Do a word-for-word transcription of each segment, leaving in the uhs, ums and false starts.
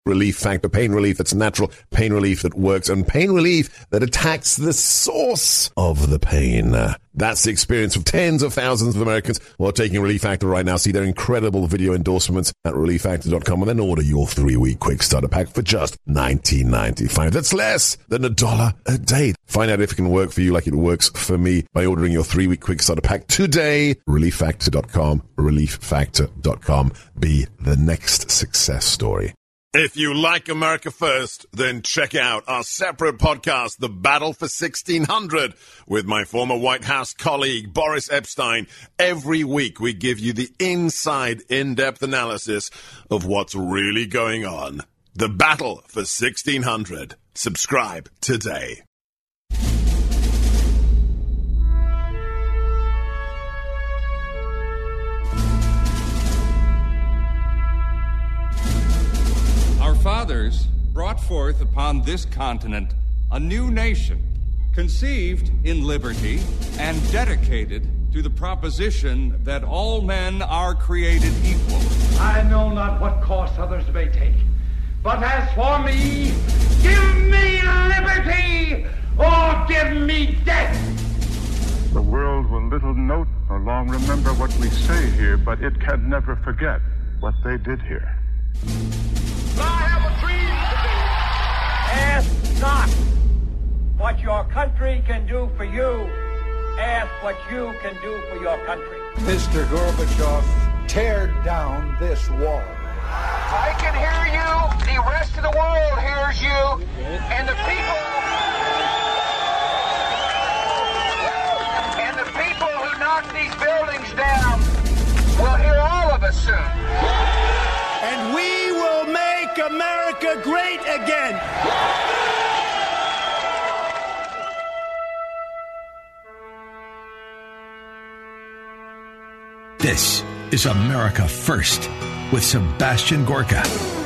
Relief Factor. Pain relief that's natural, pain relief that works, and pain relief that attacks the source of the pain. That's the experience of tens of thousands of Americans who are taking Relief Factor right now. See their incredible video endorsements at relief factor dot com and then order your three-week quick starter pack for just nineteen ninety-five. That's less than a dollar a day. Find out if it can work for you like it works for me by ordering your three-week quick starter pack today. relief factor dot com. relief factor dot com. Be the next success story. If you like America First, then check out our separate podcast, The Battle for sixteen hundred, with my former White House colleague, Boris Epstein. Every week, we give you the inside, in-depth analysis of what's really going on. The Battle for sixteen hundred. Subscribe today. Our fathers brought forth upon this continent a new nation, conceived in liberty and dedicated to the proposition that all men are created equal. I know not what course others may take, but as for me, give me liberty or give me death. The world will little note nor long remember what we say here, but it can never forget what they did here. I have a dream today. Ask not what your country can do for you. Ask what you can do for your country. Mister Gorbachev, tear down this wall. I can hear you. The rest of the world hears you. And the people... And the people who knock these buildings down will hear all of us soon. And we will make America great again. This is America First with Sebastian Gorka.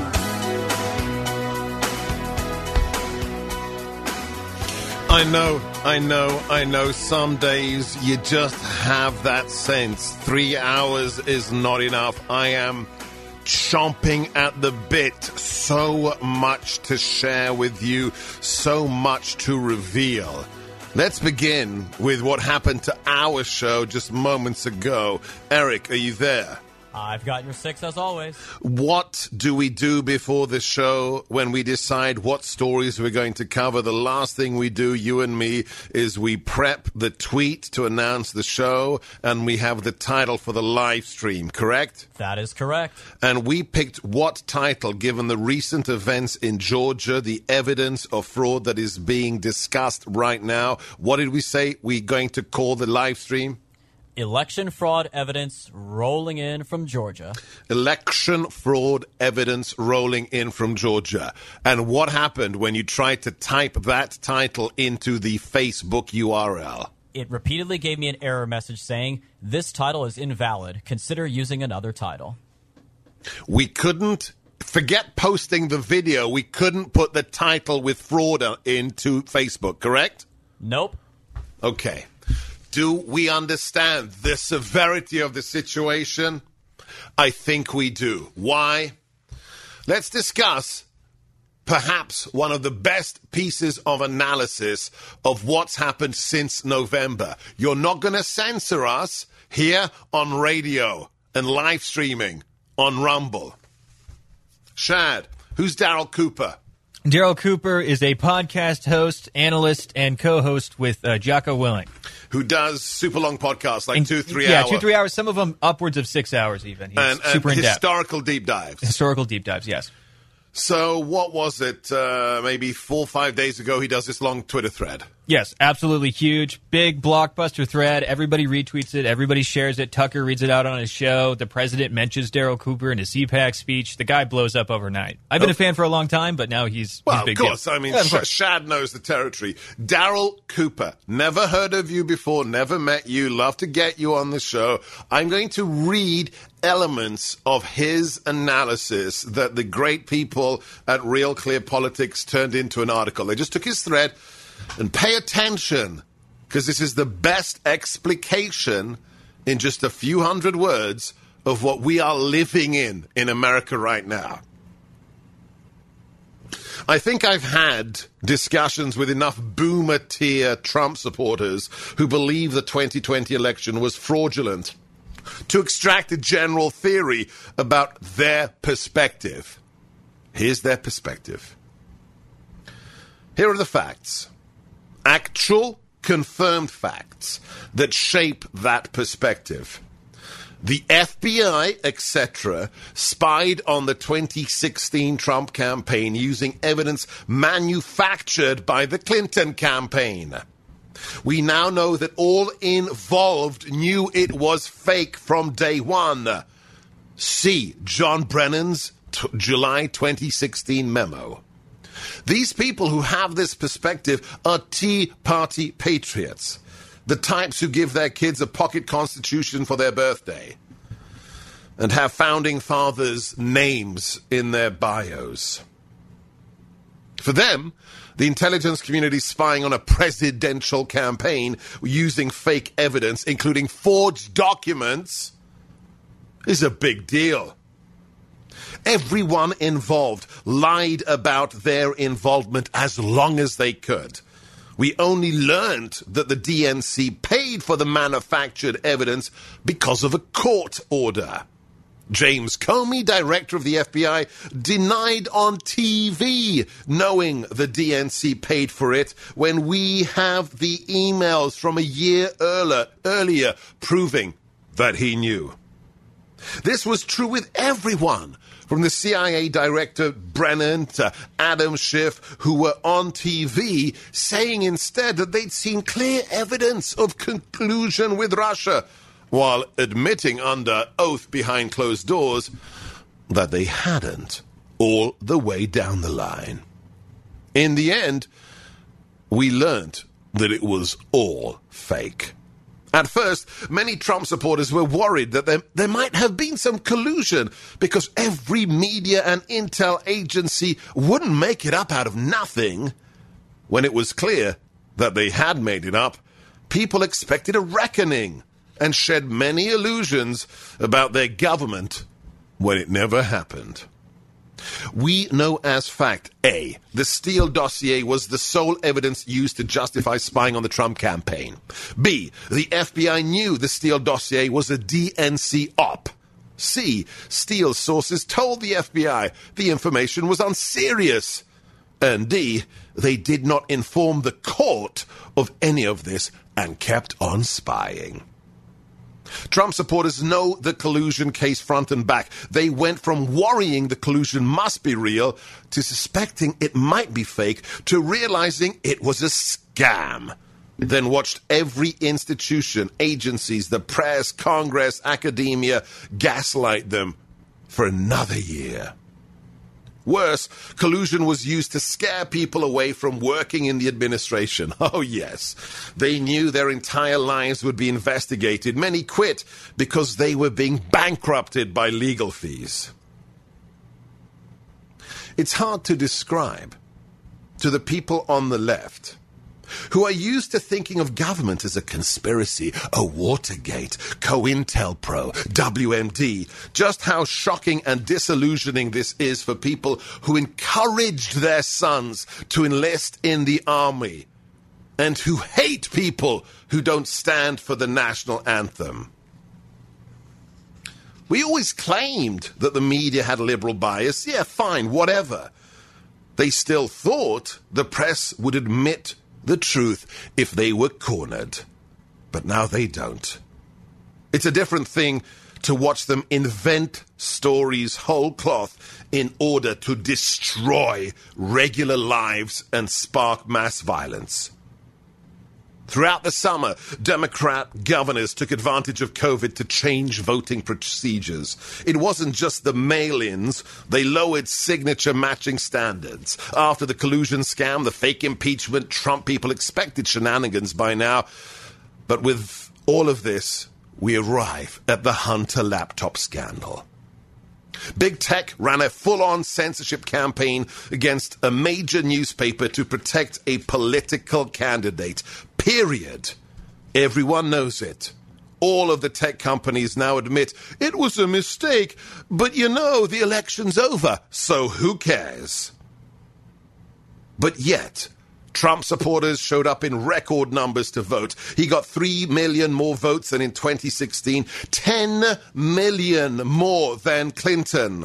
I know, I know, I know. Some days you just have that sense. Three hours is not enough. I am chomping at the bit. So much to share with you. So much to reveal. Let's begin with what happened to our show just moments ago. Eric, are you there? I've got your six as always. What do we do before the show when we decide what stories we're going to cover? The last thing we do, you and me, is we prep the tweet to announce the show, and we have the title for the live stream, correct? That is correct. And we picked what title, given the recent events in Georgia, the evidence of fraud that is being discussed right now. What did we say we're going to call the live stream? Election fraud evidence rolling in from Georgia. Election fraud evidence rolling in from Georgia. And what happened when you tried to type that title into the Facebook U R L? It repeatedly gave me an error message saying, this title is invalid. Consider using another title. We couldn't, forget posting the video, we couldn't put the title with fraud into Facebook, correct? Nope. Okay. Do we understand the severity of the situation? I think we do. Why? Let's discuss perhaps one of the best pieces of analysis of what's happened since November. You're not going to censor us here on radio and live streaming on Rumble. Shad, who's Daryl Cooper? Daryl Cooper is a podcast host, analyst, and co-host with uh, Jocko Willing. Who does super long podcasts, like and, two, three yeah, hours. Yeah, two, three hours. Some of them upwards of six hours even. He's and super and in-depth. Historical deep dives. Historical deep dives, yes. So what was it, uh, maybe four or five days ago, he does this long Twitter thread? Yes, absolutely huge. Big blockbuster thread. Everybody retweets it. Everybody shares it. Tucker reads it out on his show. The president mentions Daryl Cooper in his C PAC speech. The guy blows up overnight. I've been oh. a fan for a long time, but now he's, well, he's big of course. deal. I mean, yeah, Sh- Shad knows the territory. Daryl Cooper. Never heard of you before. Never met you. Love to get you on the show. I'm going to read elements of his analysis that the great people at Real Clear Politics turned into an article. They just took his thread. And pay attention, because this is the best explication in just a few hundred words of what we are living in in America right now. I think I've had discussions with enough boomer-tier Trump supporters who believe the twenty twenty election was fraudulent to extract a general theory about their perspective. Here's their perspective. Here are the facts. Actual, confirmed facts that shape that perspective. The F B I, et cetera, spied on the twenty sixteen Trump campaign using evidence manufactured by the Clinton campaign. We now know that all involved knew it was fake from day one. See John Brennan's t- July twenty sixteen memo. These people who have this perspective are Tea Party patriots. The types who give their kids a pocket constitution for their birthday and have founding fathers' names in their bios. For them, the intelligence community spying on a presidential campaign using fake evidence, including forged documents, is a big deal. Everyone involved lied about their involvement as long as they could. We only learned that the D N C paid for the manufactured evidence because of a court order. James Comey, director of the F B I, denied on T V knowing the D N C paid for it when we have the emails from a year earlier, earlier proving that he knew. This was true with everyone, from the C I A director Brennan to Adam Schiff, who were on T V saying instead that they'd seen clear evidence of collusion with Russia, while admitting under oath behind closed doors that they hadn't, all the way down the line. In the end, we learned that it was all fake. At first, many Trump supporters were worried that there, there might have been some collusion because every media and intel agency wouldn't make it up out of nothing. When it was clear that they had made it up, people expected a reckoning and shed many illusions about their government when it never happened. We know as fact A, the Steele dossier was the sole evidence used to justify spying on the Trump campaign. B, the F B I knew the Steele dossier was a D N C op. C, Steele's sources told the F B I the information was unserious. And D, they did not inform the court of any of this and kept on spying. Trump supporters know the collusion case front and back. They went from worrying the collusion must be real to suspecting it might be fake to realizing it was a scam. Then watched every institution, agencies, the press, Congress, academia gaslight them for another year. Worse, collusion was used to scare people away from working in the administration. Oh, yes. They knew their entire lives would be investigated. Many quit because they were being bankrupted by legal fees. It's hard to describe to the people on the left who are used to thinking of government as a conspiracy, a Watergate, COINTELPRO, W M D, just how shocking and disillusioning this is for people who encouraged their sons to enlist in the army and who hate people who don't stand for the national anthem. We always claimed that the media had a liberal bias. Yeah, fine, whatever. They still thought the press would admit the truth if they were cornered. But now they don't. It's a different thing to watch them invent stories whole cloth in order to destroy regular lives and spark mass violence. Throughout the summer, Democrat governors took advantage of COVID to change voting procedures. It wasn't just the mail-ins. They lowered signature matching standards. After the collusion scam, the fake impeachment, Trump people expected shenanigans by now. But with all of this, we arrive at the Hunter laptop scandal. Big Tech ran a full-on censorship campaign against a major newspaper to protect a political candidate. Period. Everyone knows it. All of the tech companies now admit it was a mistake, but you know, the election's over, so who cares? But yet, Trump supporters showed up in record numbers to vote. He got three million more votes than in twenty sixteen, ten million more than Clinton.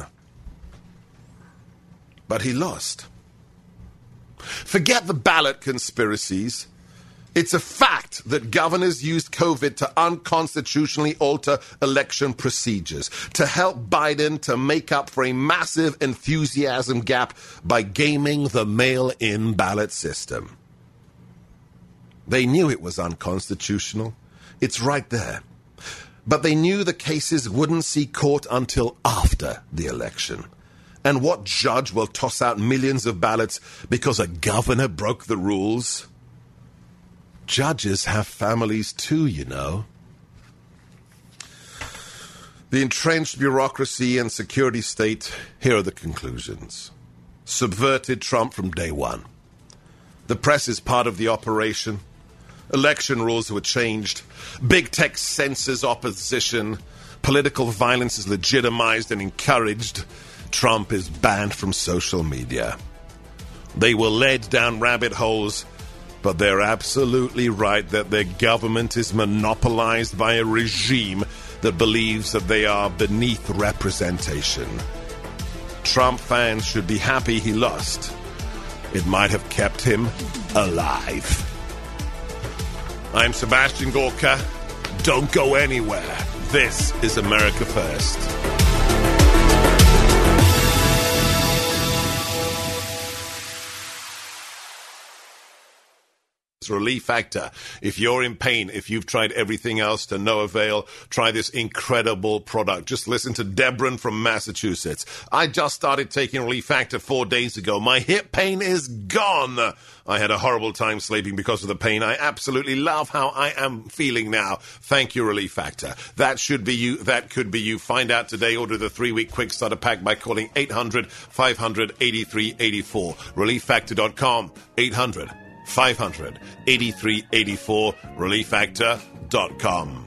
But he lost. Forget the ballot conspiracies. It's a fact that governors used COVID to unconstitutionally alter election procedures, to help Biden to make up for a massive enthusiasm gap by gaming the mail-in ballot system. They knew it was unconstitutional. It's right there. But they knew the cases wouldn't see court until after the election. And what judge will toss out millions of ballots because a governor broke the rules? Judges have families too, you know. The entrenched bureaucracy and security state, here are the conclusions. Subverted Trump from day one. The press is part of the operation. Election rules were changed. Big tech censors opposition. Political violence is legitimized and encouraged. Trump is banned from social media. They were led down rabbit holes, but they're absolutely right that their government is monopolized by a regime that believes that they are beneath representation. Trump fans should be happy he lost. It might have kept him alive. I'm Sebastian Gorka. Don't go anywhere. This is America First. Relief Factor. If you're in pain, if you've tried everything else to no avail, try this incredible product. Just listen to Debron from Massachusetts. I just started taking Relief Factor four days ago. My hip pain is gone. I had a horrible time sleeping because of the pain. I absolutely love how I am feeling now. Thank you, Relief Factor. That should be you. That could be you. Find out today. Order the three-week quick starter pack by calling eight hundred, five hundred, eighty-three eighty-four. relief factor dot com. eight hundred, five hundred, eighty-three eighty-four. relief factor dot com.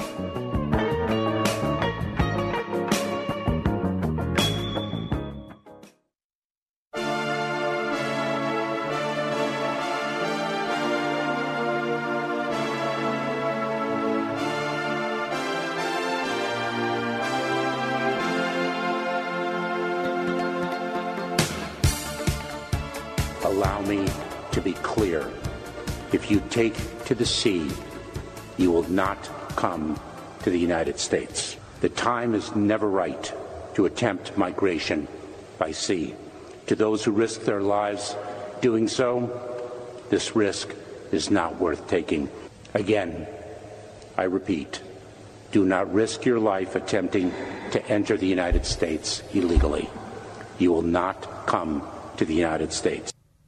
Allow me to be clear. If you take to the sea, you will not come to the United States. The time is never right to attempt migration by sea. To those who risk their lives doing so, this risk is not worth taking. Again, I repeat, do not risk your life attempting to enter the United States illegally. You will not come to the United States.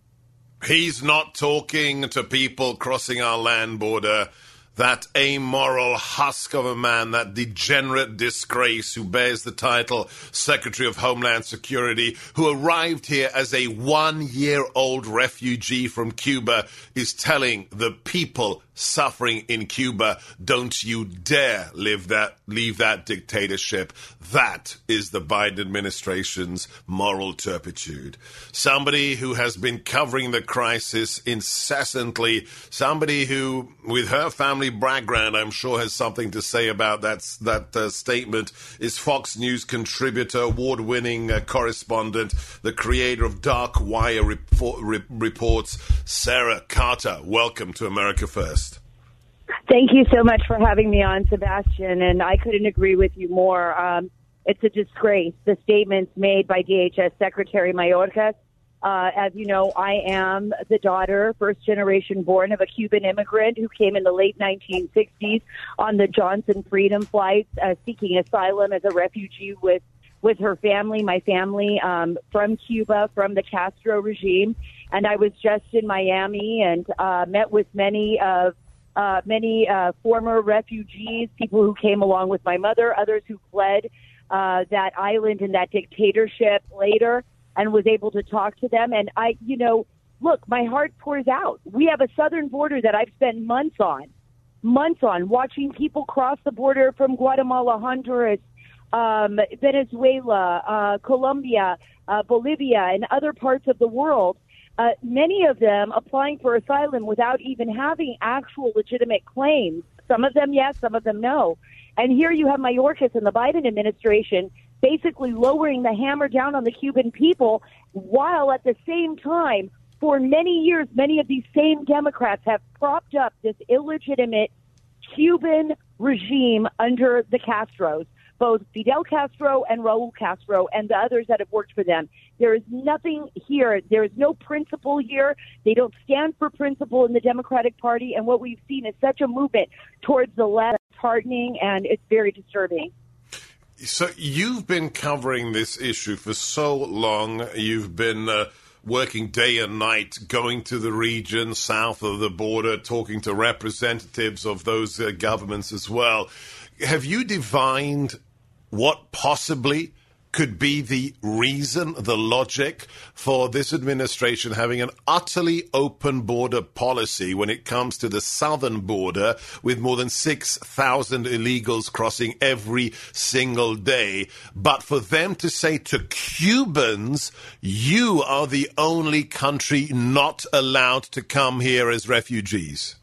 He's not talking to people crossing our land border. That amoral husk of a man, that degenerate disgrace who bears the title Secretary of Homeland Security, who arrived here as a one-year-old refugee from Cuba, is telling the people suffering in Cuba, don't you dare leave that, leave that dictatorship. That is the Biden administration's moral turpitude. Somebody who has been covering the crisis incessantly, somebody who, with her family background, I'm sure has something to say about that, that uh, statement, is Fox News contributor, award-winning uh, correspondent, the creator of Dark Wire report, re- reports, Sarah Carter. Welcome to America First. Thank you so much for having me on, Sebastian, and I couldn't agree with you more. Um, it's a disgrace, the statements made by D H S Secretary Mayorkas. Uh, as you know, I am the daughter, first generation born of a Cuban immigrant who came in the late nineteen sixties on the Johnson Freedom flights, uh, seeking asylum as a refugee with, with her family, my family, um, from Cuba, from the Castro regime. And I was just in Miami and uh, met with many of Uh, many uh, former refugees, people who came along with my mother, others who fled uh, that island and that dictatorship later, and was able to talk to them. And I, you know, look, my heart pours out. We have a southern border that I've spent months on, months on, watching people cross the border from Guatemala, Honduras, um, Venezuela, uh, Colombia, uh, Bolivia, and other parts of the world. Uh, many of them applying for asylum without even having actual legitimate claims. Some of them, yes, some of them, no. And here you have Mayorkas and the Biden administration basically lowering the hammer down on the Cuban people, while at the same time, for many years, many of these same Democrats have propped up this illegitimate Cuban regime under the Castros, both Fidel Castro and Raul Castro and the others that have worked for them. There is nothing here. There is no principle here. They don't stand for principle in the Democratic Party. And what we've seen is such a movement towards the left, heartening, and it's very disturbing. So you've been covering this issue for so long. You've been uh, working day and night, going to the region south of the border, talking to representatives of those uh, governments as well. Have you divined what possibly could be the reason, the logic for this administration having an utterly open border policy when it comes to the southern border, with more than six thousand illegals crossing every single day? But for them to say to Cubans, you are the only country not allowed to come here as refugees?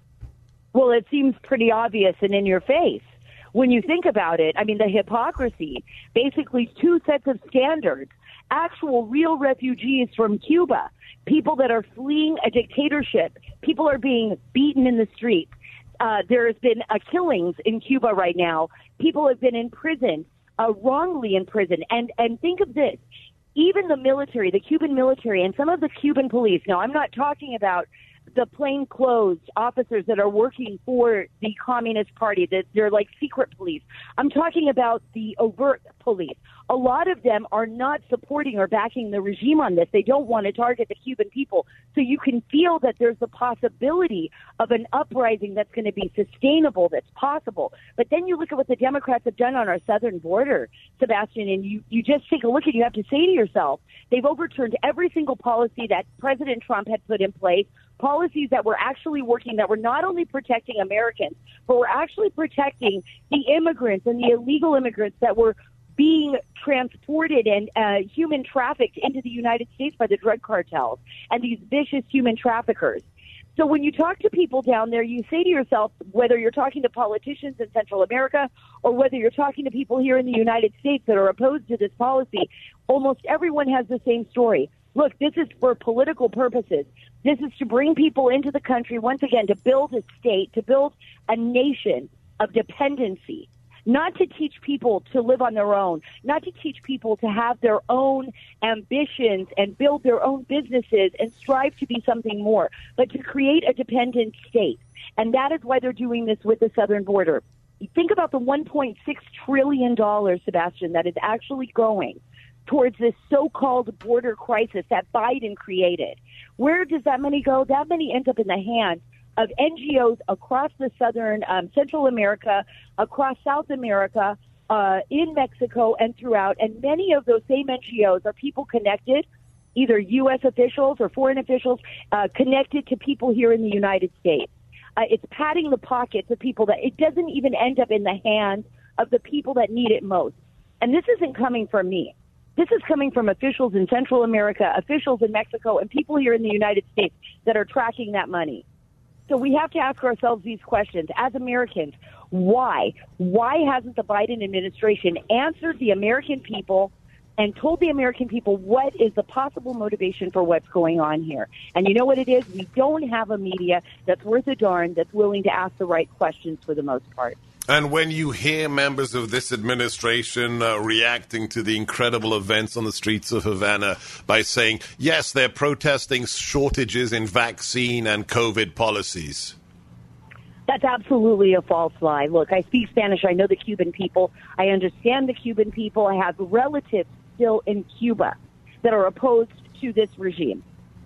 Well, it seems pretty obvious and in your face. When you think about it, I mean, the hypocrisy, basically two sets of standards, actual real refugees from Cuba, people that are fleeing a dictatorship, people are being beaten in the streets. Uh, there has been uh, killings in Cuba right now. People have been in prison, uh, wrongly in prison. And, and think of this, even the military, the Cuban military, and some of the Cuban police, now I'm not talking about the plainclothes officers that are working for the Communist Party, that they're like secret police. I'm talking about the overt police. A lot of them are not supporting or backing the regime on this. They don't want to target the Cuban people. So you can feel that there's a possibility of an uprising that's going to be sustainable, that's possible. But then you look at what the Democrats have done on our southern border, Sebastian, and you, you just take a look and you have to say to yourself, they've overturned every single policy that President Trump had put in place, policies that were actually working, that were not only protecting Americans, but were actually protecting the immigrants and the illegal immigrants that were being transported and uh, human trafficked into the United States by the drug cartels and these vicious human traffickers. So when you talk to people down there, you say to yourself, whether you're talking to politicians in Central America or whether you're talking to people here in the United States that are opposed to this policy, almost everyone has the same story. Look, this is for political purposes. This is to bring people into the country, once again, to build a state, to build a nation of dependency, not to teach people to live on their own, not to teach people to have their own ambitions and build their own businesses and strive to be something more, but to create a dependent state. And that is why they're doing this with the southern border. Think about the one point six trillion dollars, Sebastian, that is actually going towards this so-called border crisis that Biden created. Where does that money go? That money ends up in the hands of N G Os across the southern, um, Central America, across South America, uh, in Mexico and throughout. And many of those same N G Os are people connected, either U S officials or foreign officials, uh, connected to people here in the United States. Uh, it's padding the pockets of people that it doesn't even end up in the hands of the people that need it most. And this isn't coming from me. This is coming from officials in Central America, officials in Mexico, and people here in the United States that are tracking that money. So we have to ask ourselves these questions. As Americans, why? Why hasn't the Biden administration answered the American people and told the American people what is the possible motivation for what's going on here? And you know what it is? We don't have a media that's worth a darn, that's willing to ask the right questions for the most part. And when you hear members of this administration uh, reacting to the incredible events on the streets of Havana by saying, yes, they're protesting shortages in vaccine and COVID policies. That's absolutely a false lie. Look, I speak Spanish. I know the Cuban people. I understand the Cuban people. I have relatives still in Cuba that are opposed to this regime.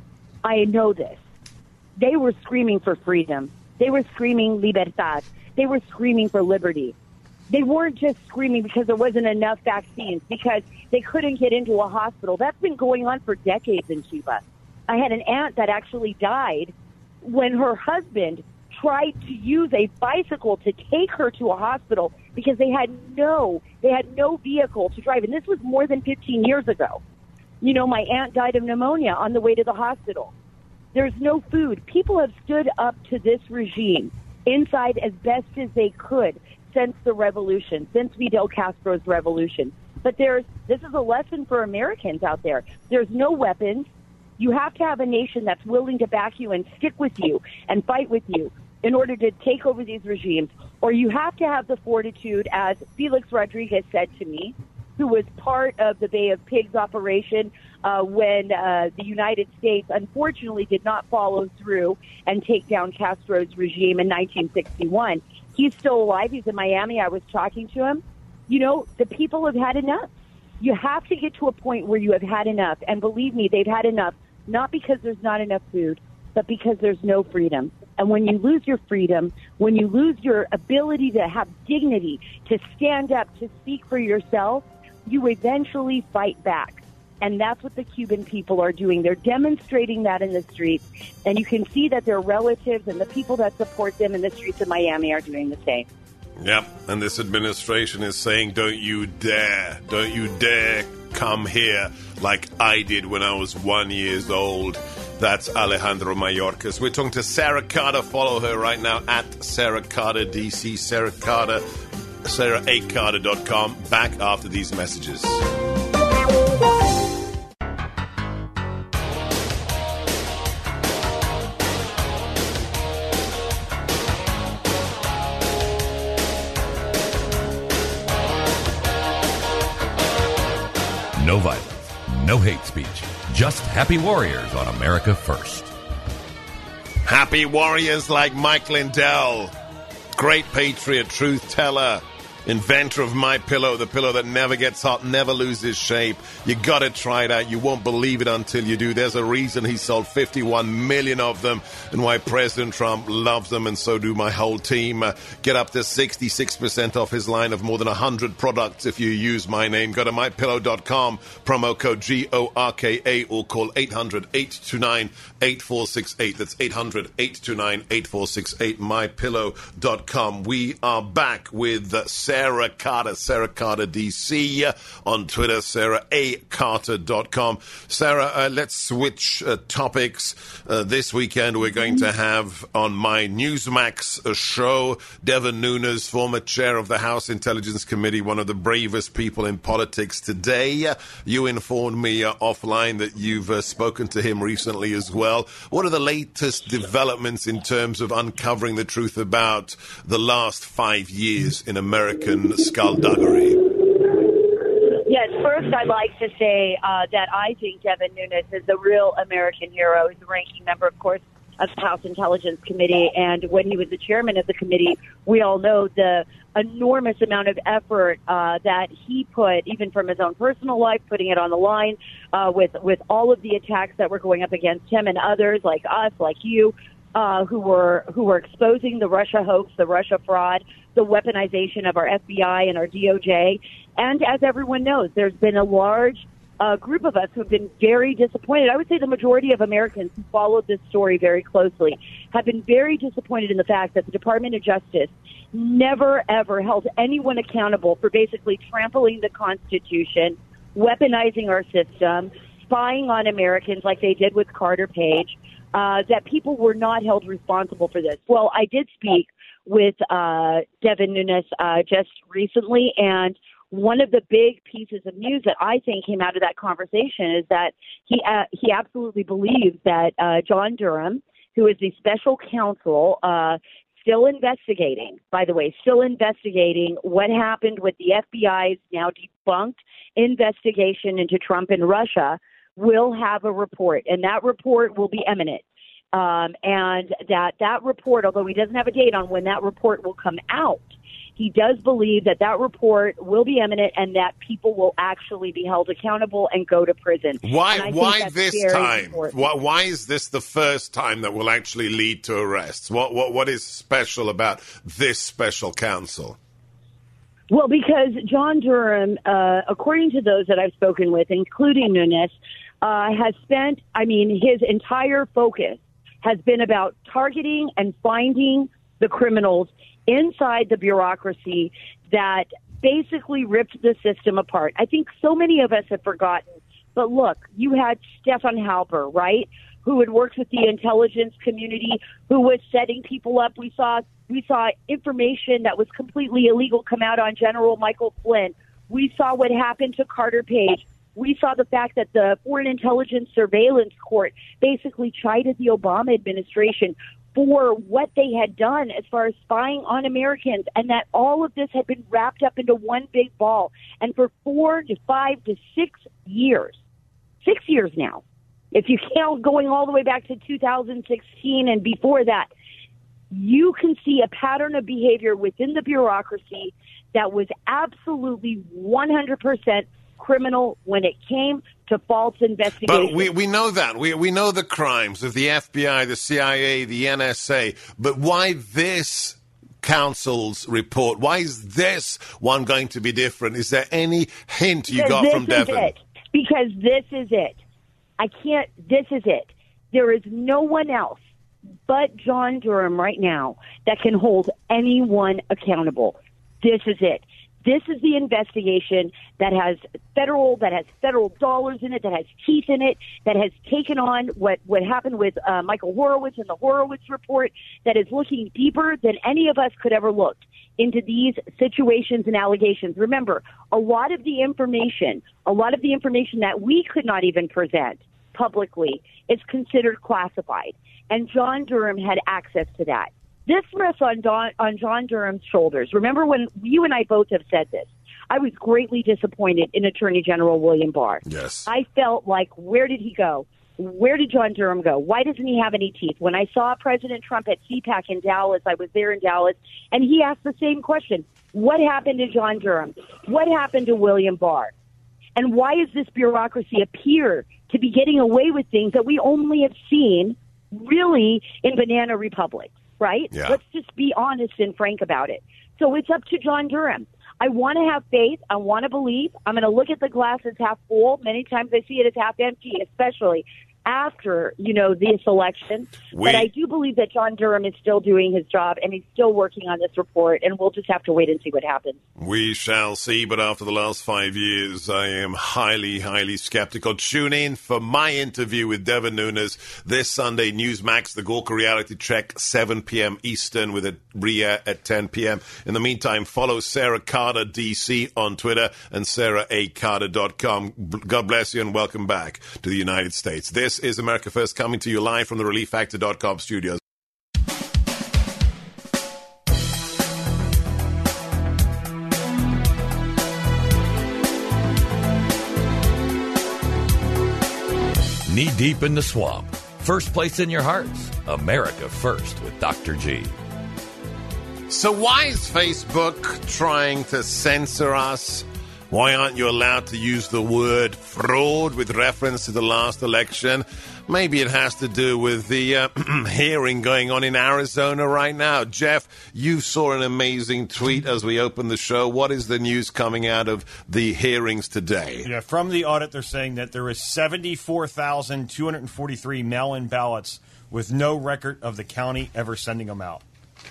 I know this. They were screaming for freedom. They were screaming libertad. They were screaming for liberty. They weren't just screaming because there wasn't enough vaccines, because they couldn't get into a hospital. That's been going on for decades in Cuba. I had an aunt that actually died when her husband tried to use a bicycle to take her to a hospital because they had no, they had no vehicle to drive. And this was more than fifteen years ago. You know, my aunt died of pneumonia on the way to the hospital. There's no food. People have stood up to this regime inside as best as they could since the revolution, since Fidel Castro's revolution. But there's this is a lesson for Americans out there. There's no weapons. You have to have a nation that's willing to back you and stick with you and fight with you in order to take over these regimes. Or you have to have the fortitude, as Felix Rodriguez said to me, who was part of the Bay of Pigs operation uh, when uh, the United States unfortunately did not follow through and take down Castro's regime in nineteen sixty-one. He's still alive. He's in Miami. I was talking to him. You know, the people have had enough. You have to get to a point where you have had enough. And believe me, they've had enough, not because there's not enough food, but because there's no freedom. And when you lose your freedom, when you lose your ability to have dignity, to stand up, to speak for yourself, you eventually fight back. And that's what the Cuban people are doing. They're demonstrating that in the streets. And you can see that their relatives and the people that support them in the streets of Miami are doing the same. Yep, and this administration is saying, don't you dare, don't you dare come here like I did when I was one years old. That's Alejandro Mayorkas. We're talking to Sarah Carter. Follow her right now at Sarah Carter D C, Sarah Carter, Sarah A Carter dot com. Back after these messages. No violence, no hate speech, just happy warriors on America First. Happy warriors like Mike Lindell, great patriot, truth teller, inventor of My Pillow, the pillow that never gets hot, never loses shape. You got to try it out. You won't believe it until you do. There's a reason he sold fifty-one million of them and why President Trump loves them, and so do my whole team. Uh, get up to sixty-six percent off his line of more than one hundred products if you use my name. Go to my pillow dot com, promo code G O R K A, or call eight hundred, eight two nine, eight four six eight. That's eight hundred, eight two nine, eight four six eight, my pillow dot com. We are back with uh, Sarah Carter, Sarah Carter D C, uh, on Twitter, Sarah A Carter dot com. Sarah, uh, let's switch uh, topics. Uh, this weekend we're going to have on my Newsmax uh, show Devin Nunes, former chair of the House Intelligence Committee, one of the bravest people in politics today. Uh, you informed me uh, offline that you've uh, spoken to him recently as well. What are the latest developments in terms of uncovering the truth about the last five years in American skullduggery? Yes, first I'd like to say uh, that I think Devin Nunes is a real American hero. He's a ranking member, of course, of the House Intelligence Committee. And when he was the chairman of the committee, we all know the enormous amount of effort uh, that he put, even from his own personal life, putting it on the line uh, with, with all of the attacks that were going up against him and others like us, like you, uh, who were who were exposing the Russia hoax, the Russia fraud, the weaponization of our F B I and our D O J. And as everyone knows, there's been a large uh, group of us who have been very disappointed. I would say the majority of Americans who followed this story very closely have been very disappointed in the fact that the Department of Justice never, ever held anyone accountable for basically trampling the Constitution, weaponizing our system, spying on Americans like they did with Carter Page, uh, that people were not held responsible for this. Well, I did speak with uh, Devin Nunes uh, just recently, and one of the big pieces of news that I think came out of that conversation is that he uh, he absolutely believes that uh, John Durham, who is the special counsel, uh, still investigating, by the way, still investigating what happened with the F B I's now debunked investigation into Trump and Russia, will have a report, and that report will be imminent. Um, and that that report, although he doesn't have a date on when that report will come out, he does believe that that report will be imminent and that people will actually be held accountable and go to prison. Why? Why this time? Why, why is this the first time that will actually lead to arrests? What? What? What is special about this special counsel? Well, because John Durham, uh, according to those that I've spoken with, including Nunes, uh, has spent, I mean, his entire focus has been about targeting and finding the criminals inside the bureaucracy that basically ripped the system apart. I think so many of us have forgotten But look, you had Stefan Halper, right, who had worked with the intelligence community, who was setting people up. We saw we saw information that was completely illegal come out on General Michael Flynn. We saw what happened to Carter Page. We saw the fact that the Foreign Intelligence Surveillance Court basically chided the Obama administration for what they had done as far as spying on Americans, and that all of this had been wrapped up into one big ball. And for four to five to six years, six years now, if you count going all the way back to two thousand sixteen and before that, you can see a pattern of behavior within the bureaucracy that was absolutely one hundred percent criminal when it came to false investigations. But we, we know that. We, we know the crimes of the F B I, the C I A, the N S A. But why this council's report? Why is this one going to be different? Is there any hint you because got from Devin? It. Because this is it. I can't, this is it. There is no one else but John Durham right now that can hold anyone accountable. This is it. This is the investigation that has federal, that has federal dollars in it, that has teeth in it, that has taken on what, what happened with uh, Michael Horowitz and the Horowitz report, that is looking deeper than any of us could ever look into these situations and allegations. Remember, a lot of the information, a lot of the information that we could not even present publicly is considered classified. And John Durham had access to that. This rests on, Don, on John Durham's shoulders. Remember when you and I both have said this? I was greatly disappointed in Attorney General William Barr. Yes. I felt like, where did he go? Where did John Durham go? Why doesn't he have any teeth? When I saw President Trump at C PAC in Dallas, I was there in Dallas, and he asked the same question. What happened to John Durham? What happened to William Barr? And why does this bureaucracy appear to be getting away with things that we only have seen really in banana republics? Right? Yeah. Let's just be honest and frank about it. So it's up to John Durham. I want to have faith. I want to believe. I'm going to look at the glass as half full. Many times I see it as half empty, especially after, you know, this election. We, but I do believe that John Durham is still doing his job, and he's still working on this report, and we'll just have to wait and see what happens. We shall see, but after the last five years, I am highly, highly skeptical. Tune in for my interview with Devin Nunes this Sunday, Newsmax, the Gawker Reality Check, seven p.m. Eastern, with a re-air at ten p.m. In the meantime, follow Sarah Carter, D C, on Twitter and sarah a carter dot com. God bless you and welcome back to the United States. This is America First, coming to you live from the relief factor dot com studios. Knee deep in the swamp. First place in your hearts. America First with Doctor G. So why is Facebook trying to censor us? Why aren't you allowed to use the word fraud with reference to the last election? Maybe it has to do with the uh, hearing going on in Arizona right now. Jeff, you saw an amazing tweet as we opened the show. What is the news coming out of the hearings today? Yeah, from the audit, they're saying that there is seventy-four thousand two hundred forty-three mail-in ballots with no record of the county ever sending them out.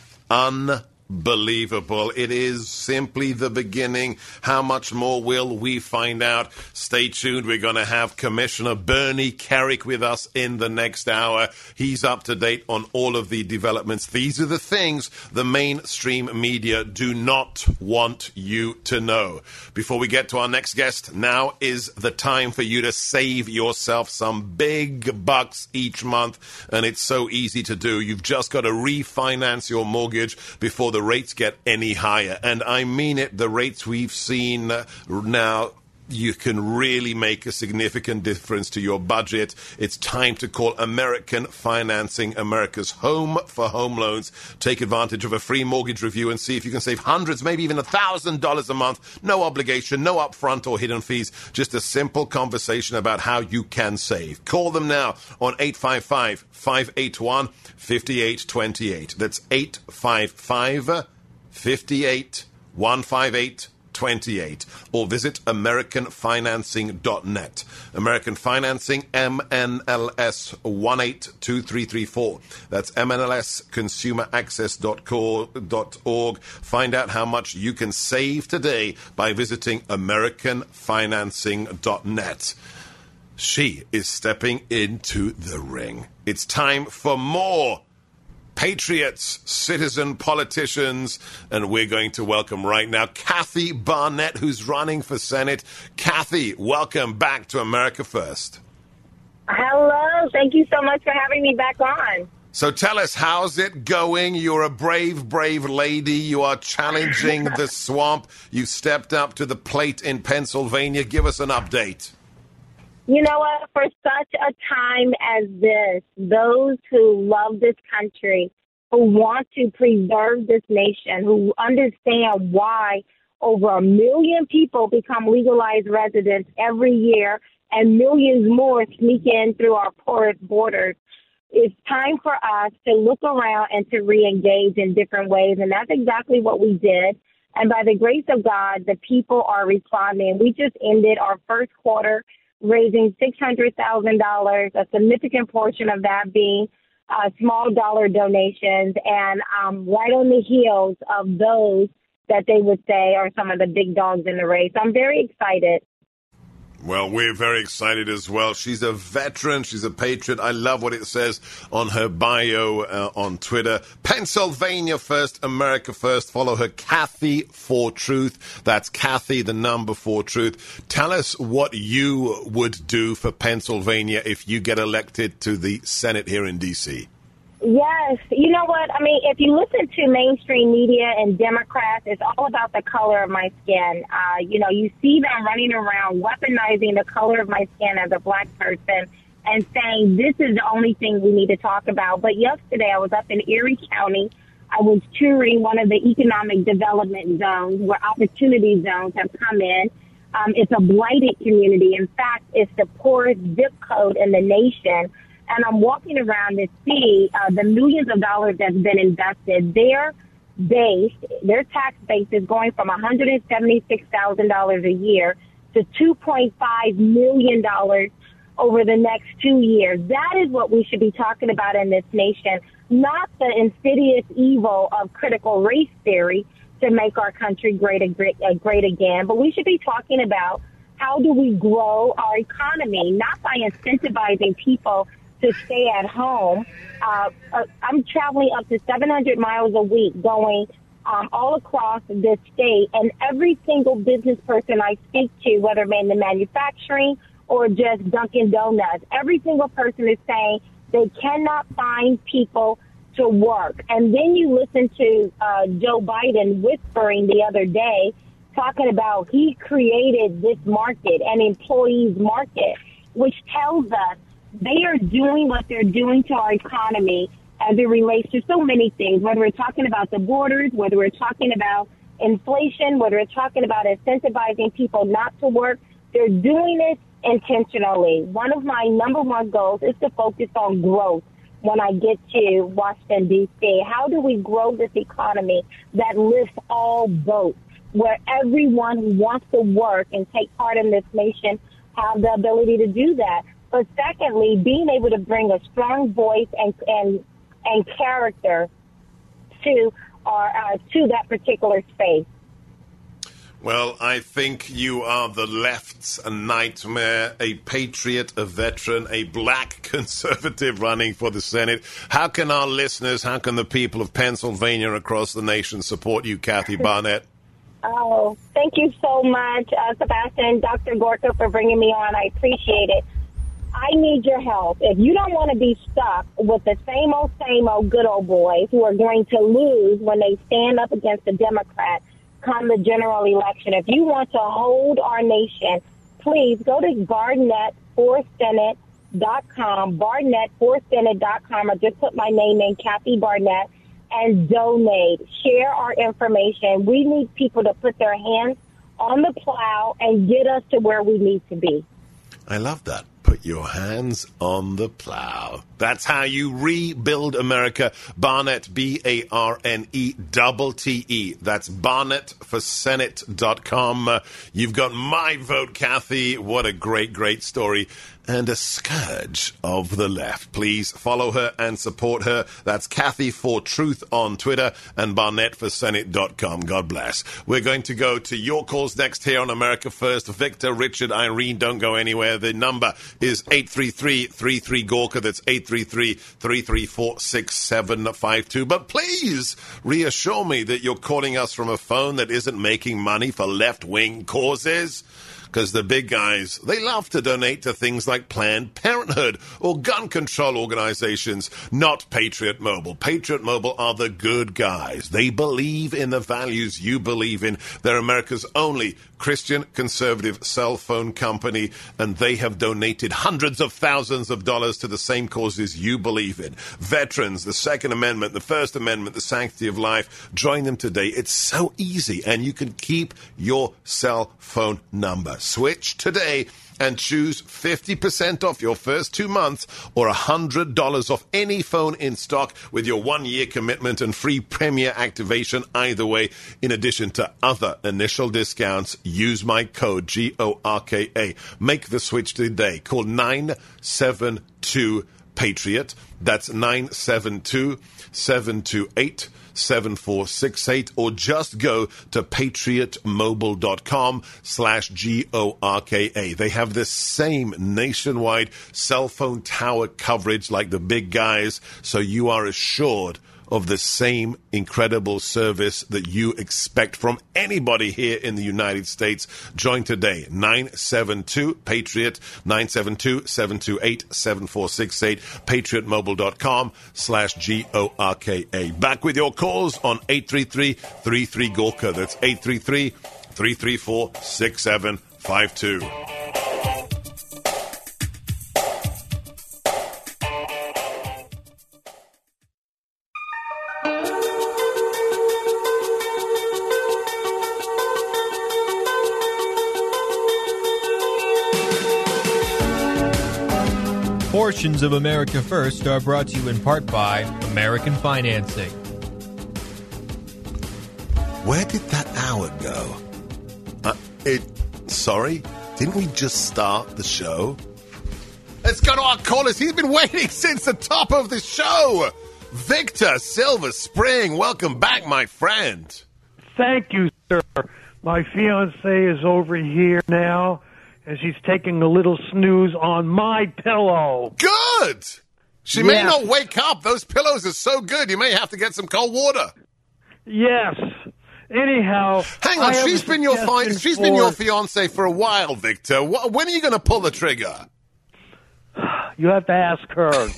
Unbelievable. It is simply the beginning. How much more will we find out? Stay tuned. We're going to have Commissioner Bernie Kerik with us in the next hour. He's up to date on all of the developments. These are the things the mainstream media do not want you to know. Before we get to our next guest, now is the time for you to save yourself some big bucks each month, and it's so easy to do. You've just got to refinance your mortgage before the rates get any higher. And I mean it, the rates we've seen now, you can really make a significant difference to your budget. It's time to call American Financing, America's home for home loans. Take advantage of a free mortgage review and see if you can save hundreds, maybe even a thousand dollars a month. No obligation, no upfront or hidden fees. Just a simple conversation about how you can save. Call them now on eight five five, five eight one, five eight two eight. That's eight five five, five eight one, five eight twenty-eight, or visit american financing dot net. American Financing, M N L S one eight two three three four. That's M N L S consumer access dot org. Find out how much you can save today by visiting american financing dot net. She is stepping into the ring. It's time for more patriots, citizen politicians, and we're going to welcome right now Kathy Barnett, who's running for Senate. Kathy, welcome back to America First. Hello. Thank you so much for having me back on. So tell us, how's it going? You're a brave, brave lady. You are challenging the swamp. You stepped up to the plate in Pennsylvania. Give us an update. You know what? For such a time as this, those who love this country, who want to preserve this nation, who understand why over a million people become legalized residents every year and millions more sneak in through our porous borders, it's time for us to look around and to re-engage in different ways. And that's exactly what we did. And by the grace of God, the people are responding. We just ended our first quarter raising six hundred thousand dollars, a significant portion of that being uh, small dollar donations, and um, right on the heels of those that they would say are some of the big dogs in the race. I'm very excited. Well, we're very excited as well. She's a veteran. She's a patriot. I love what it says on her bio uh, on Twitter. Pennsylvania First, America First. Follow her, Kathy for Truth. That's Kathy, the number for Truth. Tell us what you would do for Pennsylvania if you get elected to the Senate here in D C Yes. You know what? I mean, if you listen to mainstream media and Democrats, it's all about the color of my skin. Uh, you know, you see them running around weaponizing the color of my skin as a black person and saying this is the only thing we need to talk about. But yesterday I was up in Erie County. I was touring one of the economic development zones where opportunity zones have come in. Um, it's a blighted community. In fact, it's the poorest zip code in the nation. And I'm walking around to see uh, the millions of dollars that's been invested. Their base, their tax base is going from one hundred seventy-six thousand dollars a year to two point five million dollars over the next two years. That is what we should be talking about in this nation, not the insidious evil of critical race theory to make our country great, great, uh, great again. But we should be talking about how do we grow our economy, not by incentivizing people to stay at home. Uh, uh, I'm traveling up to seven hundred miles a week going um, all across this state, and every single business person I speak to, whether in the manufacturing or just Dunkin' Donuts, every single person is saying they cannot find people to work. And then you listen to uh, Joe Biden whispering the other day, talking about he created this market, an employees market, which tells us they are doing what they're doing to our economy as it relates to so many things, whether we're talking about the borders, whether we're talking about inflation, whether we're talking about incentivizing people not to work. They're doing it intentionally. One of my number one goals is to focus on growth when I get to Washington, D C How do we grow this economy that lifts all boats, where everyone who wants to work and take part in this nation have the ability to do that? But secondly, being able to bring a strong voice and and and character to our uh, to that particular space. Well, I think you are the left's nightmare, a patriot, a veteran, a black conservative running for the Senate. How can our listeners, how can the people of Pennsylvania across the nation support you, Kathy Barnett? Oh, thank you so much, uh, Sebastian, Doctor Gorka, for bringing me on. I appreciate it. I need your help. If you don't want to be stuck with the same old, same old good old boys who are going to lose when they stand up against the Democrats come the general election, if you want to hold our nation, please go to Barnett for Senate dot com, Barnett for Senate dot com. I just put my name in, Kathy Barnett, and donate. Share our information. We need people to put their hands on the plow and get us to where we need to be. I love that. Put your hands on the plow. That's how you rebuild America. Barnett, B A R N E T T E. That's Barnett for Senate dot com. Uh, you've got my vote, Kathy. What a great, great story. and a scourge of the left. Please follow her and support her. That's Kathy for Truth on Twitter and Barnett for Senate dot com. God bless. We're going to go to your calls next here on America First. Victor, Richard, Irene, don't go anywhere. The number is eight three three, three three, Gorka. That's eight three three, three three four, six seven five two. But please reassure me that you're calling us from a phone that isn't making money for left-wing causes. Because the big guys, they love to donate to things like Planned Parenthood or gun control organizations, not Patriot Mobile. Patriot Mobile are the good guys. They believe in the values you believe in. They're America's only Christian conservative cell phone company, and they have donated hundreds of thousands of dollars to the same causes you believe in. Veterans, the Second Amendment, the First Amendment, the sanctity of life. Join them today. It's so easy, and you can keep your cell phone number. Switch today and choose fifty percent off your first two months or one hundred dollars off any phone in stock with your one-year commitment and free Premier activation either way. In addition to other initial discounts, use my code G O R K A. Make the switch today. Call nine seven two Patriot. That's nine seven two, seven two eight, seven four six eight, or just go to patriotmobile.com slash G O R K A. They have the same nationwide cell phone tower coverage like the big guys, so you are assured of the same incredible service that you expect from anybody here in the United States. Join today. nine seven two Patriot, nine seven two, seven two eight, seven four six eight, patriotmobile.com slash G O R K A. Back with your calls on eight three three, three three, Gorka. That's eight three three, three three four, six seven five two. Portions of America First are brought to you in part by American Financing. Where did that hour go? Uh, it. Sorry? Didn't we just start the show? Let's go to our callers. He's been waiting since the top of the show. Victor Silver Spring, welcome back, my friend. Thank you, sir. My fiance is over here now, and she's taking a little snooze on my pillow. Good! She yes. may not wake up. Those pillows are so good, you may have to get some cold water. Yes. Anyhow, hang on. She's been your fi- she's for... been your fiance for a while, Victor. When are you going to pull the trigger? You have to ask her.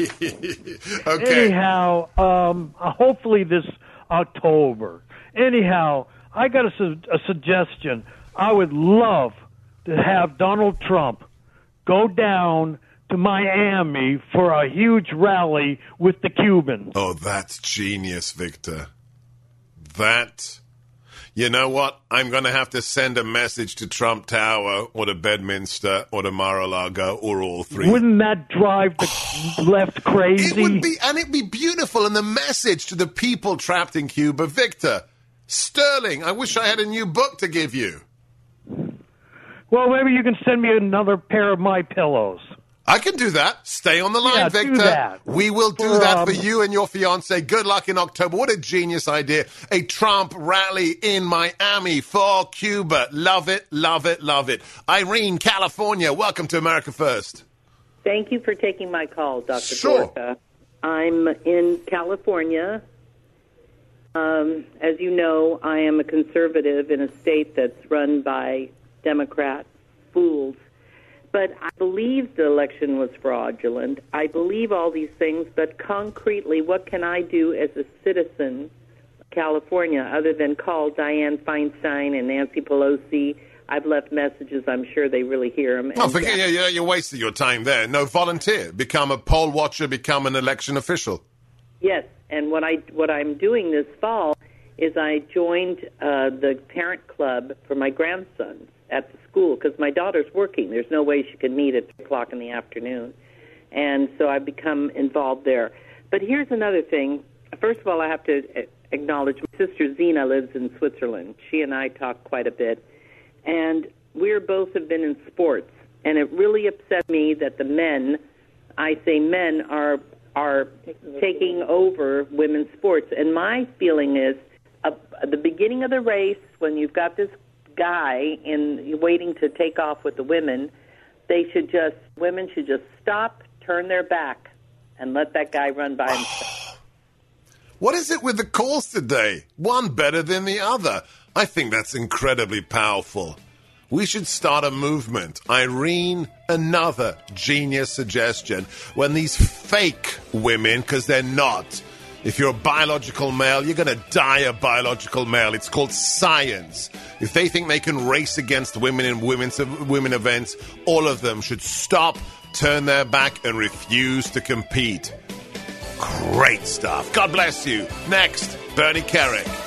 Okay. Anyhow, um, hopefully this October. Anyhow, I got a, su- a suggestion. I would love to have Donald Trump go down to Miami for a huge rally with the Cubans. Oh, that's genius, Victor. That, you know what? I'm going to have to send a message to Trump Tower or to Bedminster or to Mar-a-Lago or all three. Wouldn't that drive the left crazy? It would be, and it'd be beautiful. And the message to the people trapped in Cuba, Victor, sterling, I wish I had a new book to give you. Well, maybe you can send me another pair of my pillows. I can do that. Stay on the line, yeah, Victor. Do that. We will do for, that um, for you and your fiancé. Good luck in October. What a genius idea. A Trump rally in Miami for Cuba. Love it, love it, love it. Irene, California, welcome to America First. Thank you for taking my call, Doctor Sure. Gorka. I'm in California. Um, as you know, I am a conservative in a state that's run by Democrat fools. But I believe the election was fraudulent. I believe all these things, but concretely, what can I do as a citizen of California other than call Dianne Feinstein and Nancy Pelosi? I've left messages. I'm sure they really hear them. Oh, forget, yeah, yeah, you're wasting your time there. No, volunteer. Become a poll watcher. Become an election official. Yes, and what, I, what I'm doing this fall is I joined uh, the parent club for my grandsons at the school because my daughter's working. There's no way she could meet at three o'clock in the afternoon. And so I've become involved there. But here's another thing. First of all, I have to acknowledge my sister Zena lives in Switzerland. She and I talk quite a bit. And we're both have been in sports. And it really upset me that the men, I say men, are are taking over women's sports. And my feeling is, uh, at the beginning of the race, when you've got this guy in waiting to take off with the women, they should just, women should just stop, turn their back, and let that guy run by himself. What is it with the calls today? One better than the other. I think that's incredibly powerful. We should start a movement. Irene, another genius suggestion. When these fake women, because they're not, if you're a biological male, you're going to die a biological male. It's called science. If they think they can race against women in women's women events, all of them should stop, turn their back, and refuse to compete. Great stuff. God bless you. Next, Bernie Kerik.